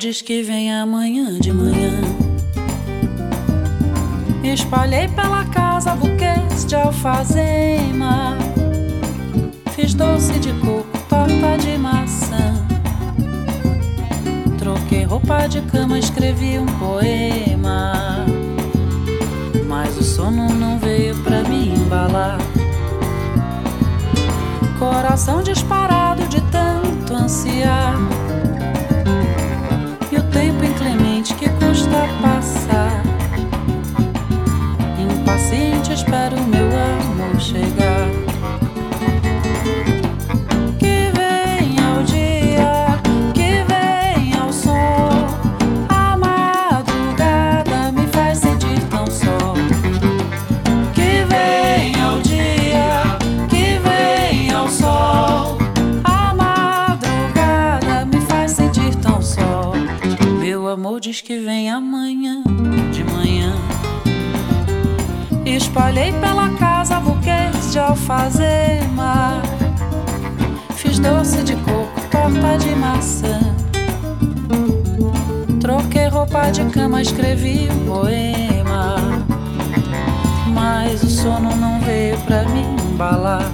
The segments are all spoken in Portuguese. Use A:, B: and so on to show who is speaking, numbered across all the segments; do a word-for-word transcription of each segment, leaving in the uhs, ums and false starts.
A: diz que vem amanhã de manhã. Espalhei pela casa buquês de alfazema. Fiz doce de coco, torta de maçã. Troquei roupa de cama, escrevi um poema. Mas o sono não veio pra me embalar. Coração disparado de tanto ansiar. E o tempo inclemente que custa passar. Impaciente espero o meu amor chegar. Que venha o dia, que venha o sol. A madrugada me faz sentir tão só. Que venha o dia, que venha o sol. A madrugada me faz sentir tão só. Meu amor diz que vem amanhã de manhã. Espalhei pela casa buquês de alfazema. Fiz doce de coco, torta de maçã. Troquei roupa de cama, escrevi um poema. Mas o sono não veio pra me embalar.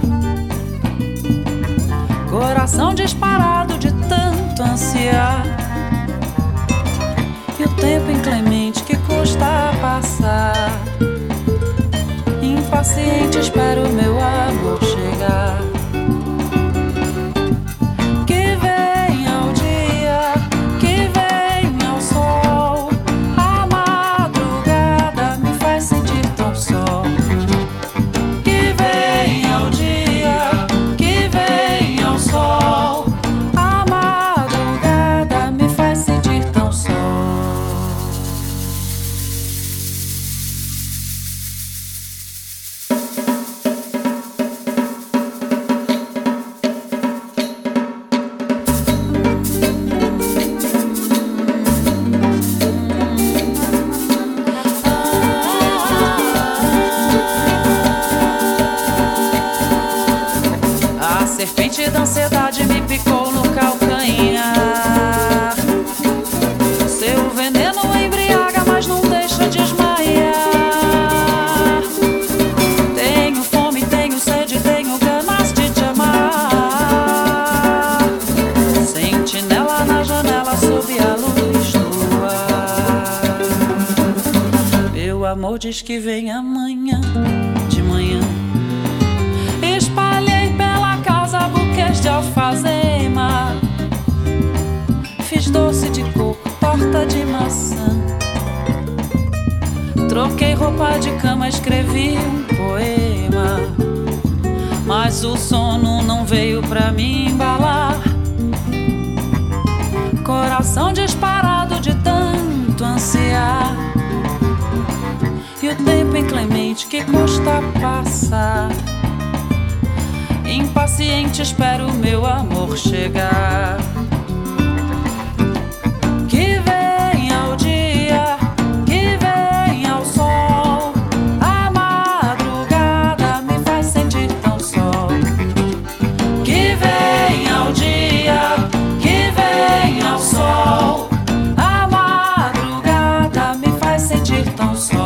A: Coração disparado de tanto ansiar. E o tempo inclemente que custa passar. Impaciente espero o meu amor chegar. Que venha o dia, que venha o sol. A madrugada me faz sentir tão só. Que venha o dia, que venha o sol. A madrugada me faz sentir tão só. A serpente da ansiedade me picou no calcanhar. Seu veneno embriaga, mas não deixa desmaiar. Tenho fome, tenho sede, tenho ganas de te amar. Sentinela na janela sob a luz do ar. Meu amor diz que vem amanhã de manhã. Espalhei pela casa buquês de alfazema. Fiz doce de coco, torta de maçã. Troquei roupa de cama, escrevi um poema. Mas o sono não veio pra me embalar. Coração disparado de tanto ansiar. E o tempo inclemente que custa passar. Impaciente espero o meu amor chegar. Que venha o dia, que venha o sol. A madrugada me faz sentir tão só. Que venha o dia, que venha o sol. A madrugada me faz sentir tão só.